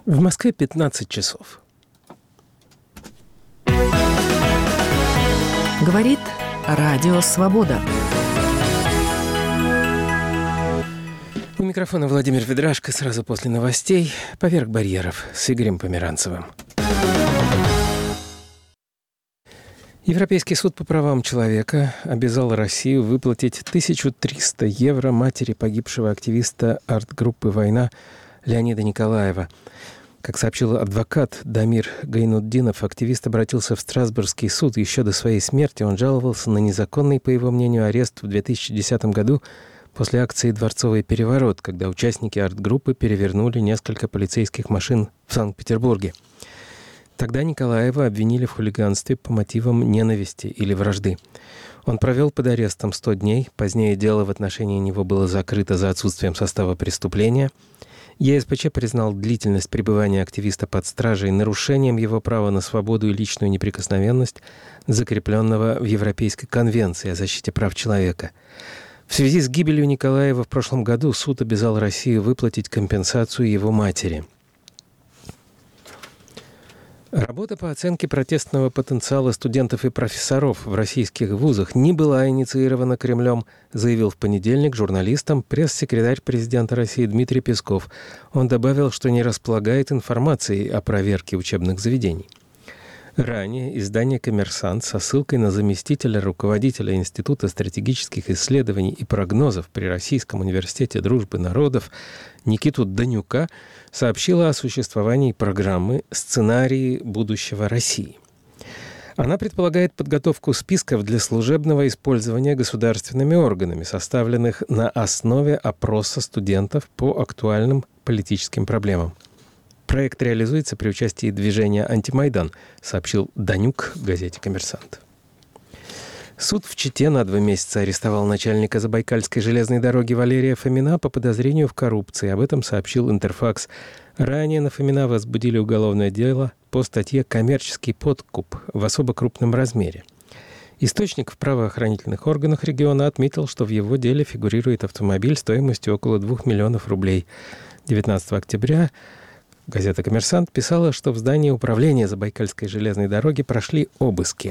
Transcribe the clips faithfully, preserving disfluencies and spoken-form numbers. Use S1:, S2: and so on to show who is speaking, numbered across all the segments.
S1: В Москве пятнадцать часов.
S2: Говорит Радио Свобода.
S1: У микрофона Владимир Ведрашко. Сразу после новостей «Поверх барьеров» с Игорем Померанцевым. Европейский суд по правам человека обязал Россию выплатить тысячу триста евро матери погибшего активиста арт-группы «Война» Леонида Николаева. Как сообщил адвокат Дамир Гайнутдинов, активист обратился в Страсбургский суд. Еще до своей смерти он жаловался на незаконный, по его мнению, арест в две тысячи десятом году после акции «Дворцовый переворот», когда участники арт-группы перевернули несколько полицейских машин в Санкт-Петербурге. Тогда Николаева обвинили в хулиганстве по мотивам ненависти или вражды. Он провел под арестом сто дней. Позднее дело в отношении него было закрыто за отсутствием состава преступления. ЕСПЧ признал длительность пребывания активиста под стражей нарушением его права на свободу и личную неприкосновенность, закрепленного в Европейской конвенции о защите прав человека. В связи с гибелью Николаева в прошлом году суд обязал Россию выплатить компенсацию его матери. Работа по оценке протестного потенциала студентов и профессоров в российских вузах не была инициирована Кремлем, заявил в понедельник журналистам пресс-секретарь президента России Дмитрий Песков. Он добавил, что не располагает информацией о проверке учебных заведений. Ранее издание «Коммерсант» со ссылкой на заместителя руководителя Института стратегических исследований и прогнозов при Российском университете дружбы народов Никиту Данюка сообщило о существовании программы «Сценарии будущего России». Она предполагает подготовку списков для служебного использования государственными органами, составленных на основе опроса студентов по актуальным политическим проблемам. Проект реализуется при участии движения «Антимайдан», сообщил Данюк газете «Коммерсант». Суд в Чите на два месяца арестовал начальника Забайкальской железной дороги Валерия Фомина по подозрению в коррупции. Об этом сообщил Интерфакс. Ранее на Фомина возбудили уголовное дело по статье «Коммерческий подкуп» в особо крупном размере. Источник в правоохранительных органах региона отметил, что в его деле фигурирует автомобиль стоимостью около двух миллионов рублей. девятнадцатого октября газета «Коммерсант» писала, что в здании управления Забайкальской железной дороги прошли обыски.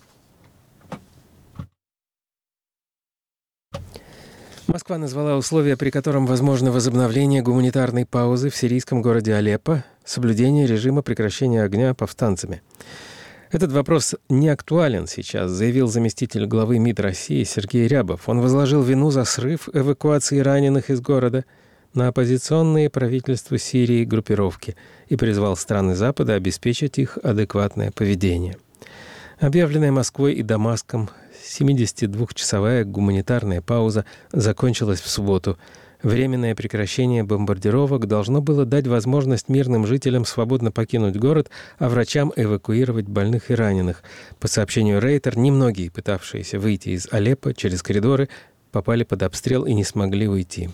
S1: Москва назвала условия, при котором возможно возобновление гуманитарной паузы в сирийском городе Алеппо, соблюдение режима прекращения огня повстанцами. Этот вопрос не актуален сейчас, заявил заместитель главы МИД России Сергей Рябов. Он возложил вину за срыв эвакуации раненых из города на оппозиционные правительству Сирии группировки и призвал страны Запада обеспечить их адекватное поведение. Объявленная Москвой и Дамаском семидесятидвухчасовая гуманитарная пауза закончилась в субботу. Временное прекращение бомбардировок должно было дать возможность мирным жителям свободно покинуть город, а врачам эвакуировать больных и раненых. По сообщению Рейтер, немногие, пытавшиеся выйти из Алеппо через коридоры, попали под обстрел и не смогли уйти.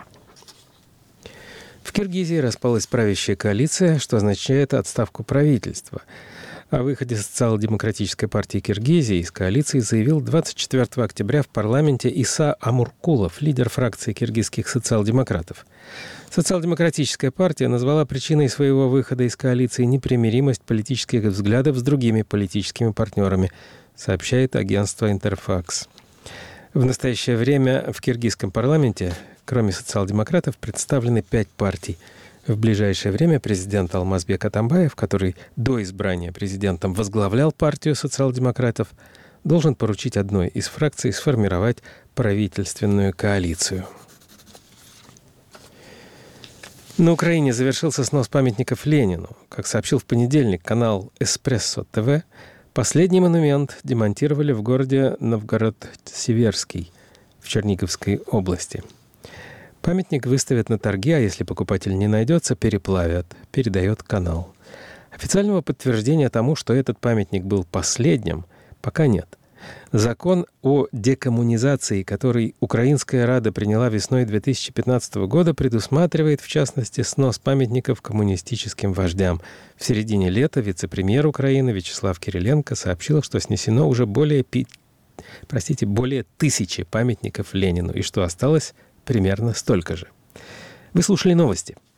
S1: В Киргизии распалась правящая коалиция, что означает отставку правительства. О выходе социал-демократической партии Киргизии из коалиции заявил двадцать четвёртого октября в парламенте Иса Амуркулов, лидер фракции киргизских социал-демократов. Социал-демократическая партия назвала причиной своего выхода из коалиции непримиримость политических взглядов с другими политическими партнерами, сообщает агентство «Интерфакс». В настоящее время в киргизском парламенте, кроме социал-демократов, представлены пять партий. В ближайшее время президент Алмазбек Атамбаев, который до избрания президентом возглавлял партию социал-демократов, должен поручить одной из фракций сформировать правительственную коалицию. На Украине завершился снос памятников Ленину. Как сообщил в понедельник канал «Эспрессо ТВ», последний монумент демонтировали в городе Новгород-Северский в Черниговской области. Памятник выставят на торги, а если покупатель не найдется, переплавят, передает канал. Официального подтверждения тому, что этот памятник был последним, пока нет. Закон о декоммунизации, который Украинская Рада приняла весной две тысячи пятнадцатого года, предусматривает, в частности, снос памятников коммунистическим вождям. В середине лета вице-премьер Украины Вячеслав Кириленко сообщил, что снесено уже более, пи... простите, более тысячи памятников Ленину, и что осталось примерно столько же. Вы слушали новости.